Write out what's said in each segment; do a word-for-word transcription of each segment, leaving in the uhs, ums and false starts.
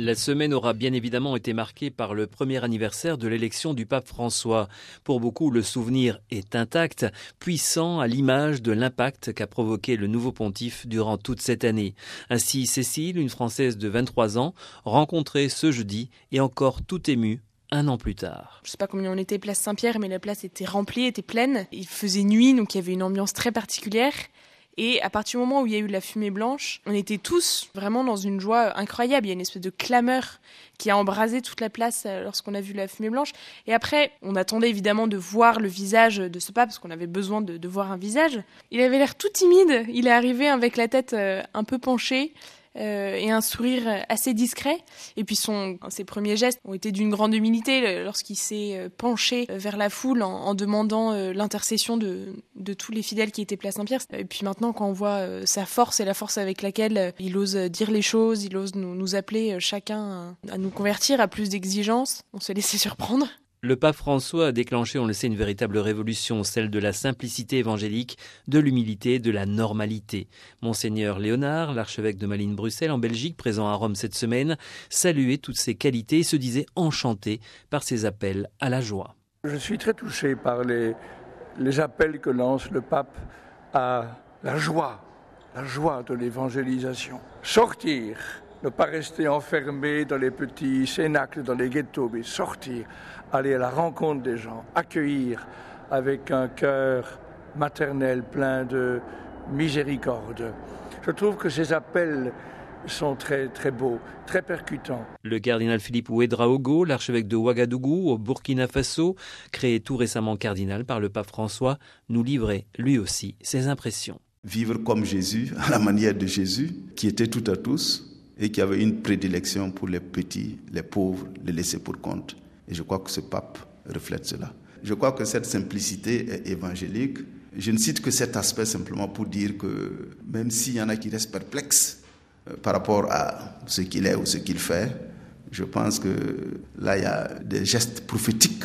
La semaine aura bien évidemment été marquée par le premier anniversaire de l'élection du pape François. Pour beaucoup, le souvenir est intact, puissant à l'image de l'impact qu'a provoqué le nouveau pontife durant toute cette année. Ainsi, Cécile, une Française de vingt-trois ans, rencontrée ce jeudi et encore tout émue un an plus tard. Je ne sais pas combien on était place Saint-Pierre, mais la place était remplie, était pleine. Il faisait nuit, donc il y avait une ambiance très particulière. Et à partir du moment où il y a eu la fumée blanche, on était tous vraiment dans une joie incroyable. Il y a une espèce de clameur qui a embrasé toute la place lorsqu'on a vu la fumée blanche. Et après, on attendait évidemment de voir le visage de ce pape, parce qu'on avait besoin de, de voir un visage. Il avait l'air tout timide. Il est arrivé avec la tête un peu penchée. Euh, et un sourire assez discret. Et puis son, ses premiers gestes ont été d'une grande humilité lorsqu'il s'est penché vers la foule en, en demandant euh, l'intercession de, de tous les fidèles qui étaient place Saint-Pierre. Et puis maintenant, quand on voit euh, sa force et la force avec laquelle euh, il ose dire les choses, il ose nous, nous appeler euh, chacun à, à nous convertir à plus d'exigences, on se laissait surprendre. Le pape François a déclenché, on le sait, une véritable révolution, celle de la simplicité évangélique, de l'humilité, de la normalité. Monseigneur Léonard, l'archevêque de Malines-Bruxelles en Belgique, présent à Rome cette semaine, saluait toutes ces qualités et se disait enchanté par ses appels à la joie. Je suis très touché par les, les appels que lance le pape à la joie, la joie de l'évangélisation. Sortir, ne pas rester enfermé dans les petits cénacles, dans les ghettos, mais sortir, aller à la rencontre des gens, accueillir avec un cœur maternel plein de miséricorde. Je trouve que ces appels sont très, très beaux, très percutants. Le cardinal Philippe Ouédraogo, l'archevêque de Ouagadougou au Burkina Faso, créé tout récemment cardinal par le pape François, nous livrait lui aussi ses impressions. Vivre comme Jésus, à la manière de Jésus, qui était tout à tous, et qui avait une prédilection pour les petits, les pauvres, les laissés pour compte. Et je crois que ce pape reflète cela. Je crois que cette simplicité est évangélique. Je ne cite que cet aspect simplement pour dire que même s'il y en a qui restent perplexes par rapport à ce qu'il est ou ce qu'il fait, je pense que là, il y a des gestes prophétiques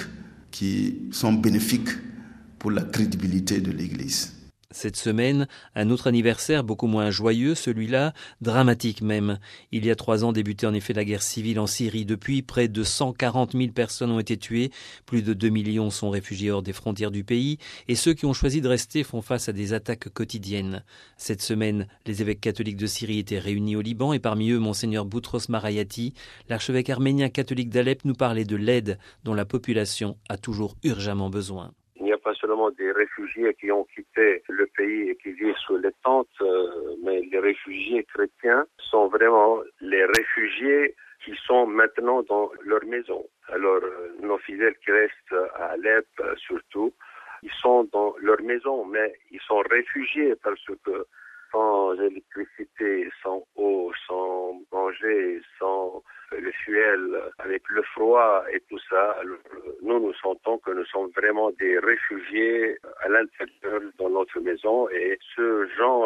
qui sont bénéfiques pour la crédibilité de l'Église. Cette semaine, un autre anniversaire beaucoup moins joyeux, celui-là dramatique même. Il y a trois ans débutait en effet la guerre civile en Syrie. Depuis, près de cent quarante mille personnes ont été tuées, plus de deux millions sont réfugiés hors des frontières du pays et ceux qui ont choisi de rester font face à des attaques quotidiennes. Cette semaine, les évêques catholiques de Syrie étaient réunis au Liban et parmi eux, Monseigneur Boutros Marayati, l'archevêque arménien catholique d'Alep, nous parlait de l'aide dont la population a toujours urgemment besoin. Il n'y a pas seulement des réfugiés qui ont quitté le pays et qui vivent sous les tentes, euh, mais les réfugiés chrétiens sont vraiment les réfugiés qui sont maintenant dans leur maison. Alors, euh, nos fidèles qui restent à Alep, euh, surtout, ils sont dans leur maison, mais ils sont réfugiés parce que sans électricité, sans eau, sans manger, sans le fuel, avec le froid et tout ça, alors, nous nous sentons que nous sommes vraiment des réfugiés à l'intérieur dans notre maison et ce genre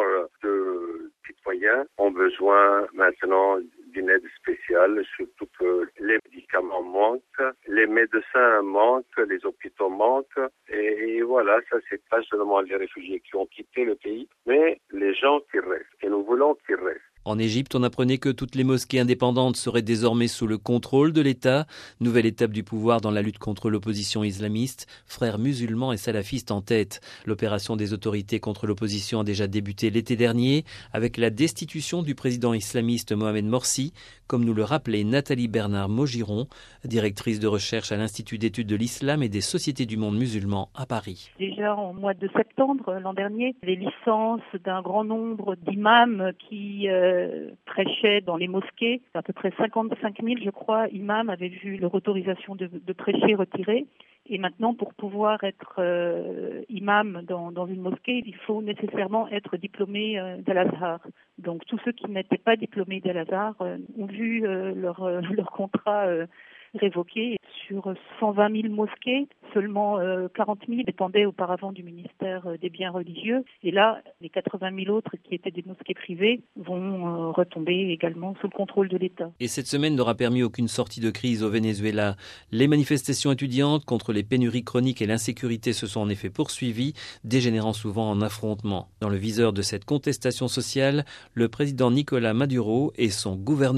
de citoyens ont besoin maintenant d'une aide spéciale, surtout que les médicaments manquent, les médecins manquent, les hôpitaux manquent et, et voilà, ça c'est pas seulement les réfugiés qui ont quitté le pays, mais les gens qui restent et nous voulons qu'ils restent. En Égypte, on apprenait que toutes les mosquées indépendantes seraient désormais sous le contrôle de l'État. Nouvelle étape du pouvoir dans la lutte contre l'opposition islamiste. Frères musulmans et salafistes en tête. L'opération des autorités contre l'opposition a déjà débuté l'été dernier avec la destitution du président islamiste Mohamed Morsi, comme nous le rappelait Nathalie Bernard-Maugiron, directrice de recherche à l'Institut d'études de l'islam et des sociétés du monde musulman à Paris. Déjà en mois de septembre l'an dernier, les licences d'un grand nombre d'imams qui euh, prêchaient dans les mosquées, à peu près cinquante-cinq mille, je crois, imams avaient vu leur autorisation de, de prêcher retirée. Et maintenant, pour pouvoir être euh, imam dans, dans une mosquée, il faut nécessairement être diplômé euh, d'Al-Azhar. Donc tous ceux qui n'étaient pas diplômés d'Al-Azhar euh, ont vu euh, leur, euh, leur contrat euh, révoqué. Sur cent vingt mille mosquées, seulement euh, quarante mille dépendaient auparavant du ministère des biens religieux. Et là, les quatre-vingt mille autres qui étaient des mosquées privées vont euh, retomber également sous le contrôle de l'État. Et cette semaine n'aura permis aucune sortie de crise au Venezuela. Les manifestations étudiantes contre les pénuries chroniques et l'insécurité se sont en effet poursuivies, dégénérant souvent en affrontements. Dans le viseur de cette contestation sociale, le président Nicolás Maduro et son gouvernement.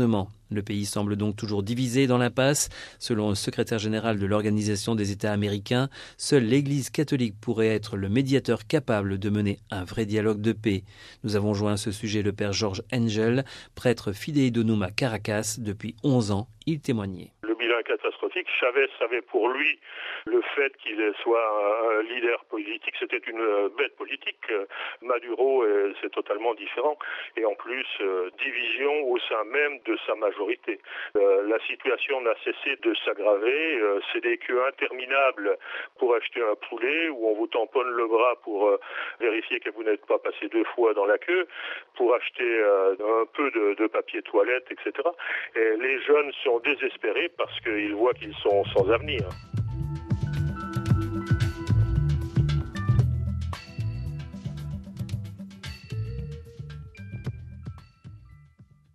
Le pays semble donc toujours divisé dans l'impasse. Selon le secrétaire général de l'Organisation des États américains, seule l'Église catholique pourrait être le médiateur capable de mener un vrai dialogue de paix. Nous avons joint à ce sujet le père George Angel, prêtre fidei-donum à Caracas. Depuis onze ans, il témoignait. Le bilan catastrophique. Chavez avait pour lui le fait qu'il soit un leader politique, c'était une bête politique. Maduro, c'est totalement différent. Et en plus, division au sein même de sa majorité. La situation n'a cessé de s'aggraver. C'est des queues interminables pour acheter un poulet où on vous tamponne le bras pour vérifier que vous n'êtes pas passé deux fois dans la queue, pour acheter un peu de, de papier toilette, et cetera. Et les jeunes sont désespérés parce qu'ils voient qu'ils sont sans avenir.